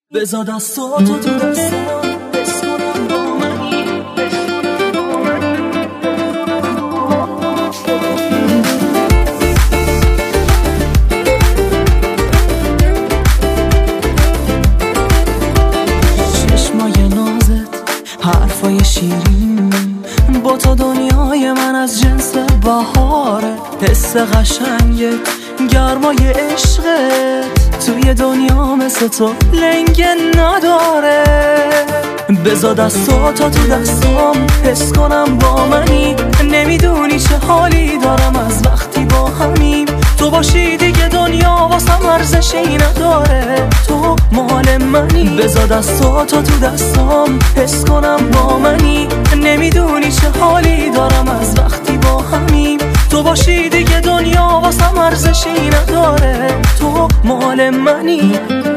بذار دستاتو تو دستام حس کنم با منی. چشمای نازت، حرفای شیرین، با تا دنیای من از جنس بهاره. حس قشنگت، گرمای عشقت، توی دنیا مثل تو لنگه نداره. بذار دستاتو تو دستام حس کنم با منی. نمیدونی چه حالی دارم از وقتی با همیم. تو باشی دیگه دنیا واسم ارزشی نداره. تو مال منی. بذار دستاتو تو دستام حس کنم با منی. نمیدونی چه حالی دارم از وقتی با همیم. تو باشی دیگه دنیا واسم ارزشی نداره. تو مال منی.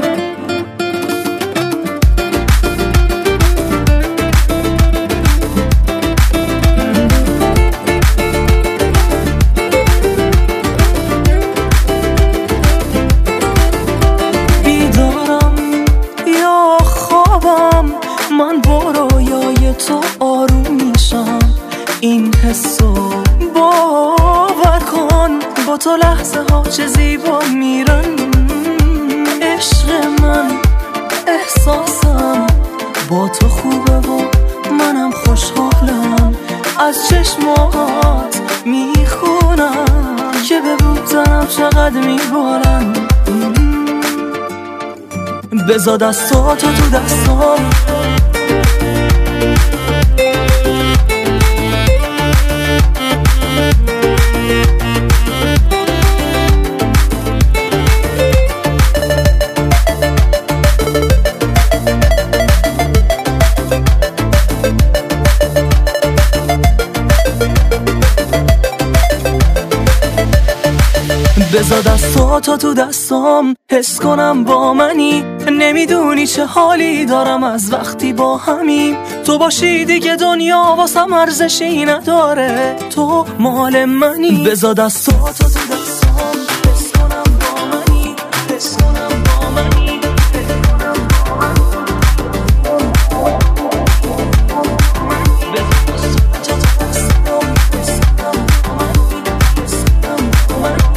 بیدارم یا خوابم، من با رویای تو آروم میشم. این حسو باور کن، با تو لحظه ها چه زیبا میرن. عشق من، احساسم با تو خوبه و منم خوشحالم. از چشمات میخونم که به بودنم چقدر میبارن. بذار دستاتو تو دستام بذار دستاتو تو دستام حس کنم با منی. نمیدونی چه حالی دارم از وقتی با همیم. تو باشی دیگه دنیا واسم ارزشی نداره. تو مال منی. بذار دستاتو تو دستام حس کنم با منی. حس کنم با منی.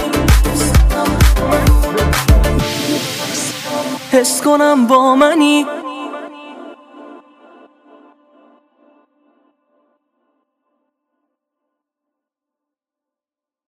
حس کنم با منی.